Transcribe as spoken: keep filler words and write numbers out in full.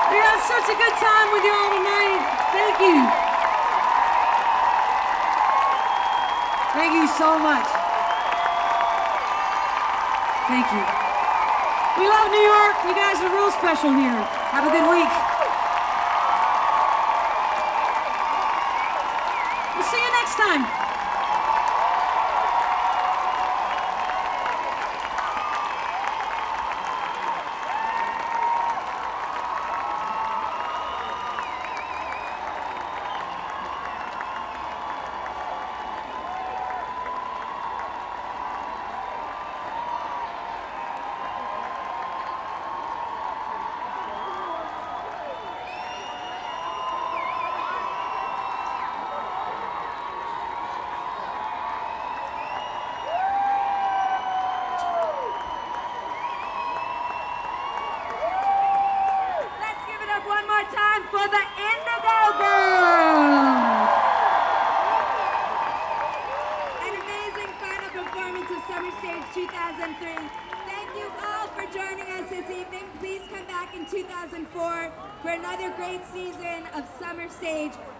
We had such a good time with you all tonight. Thank you. Thank you so much. Thank you. We love New York. You guys are real special here. Have a good week. We'll see you next time. One more time for the Indigo Girls! An amazing final performance of Summer Stage two thousand three. Thank you all for joining us this evening. Please come back in two thousand four for another great season of Summer Stage.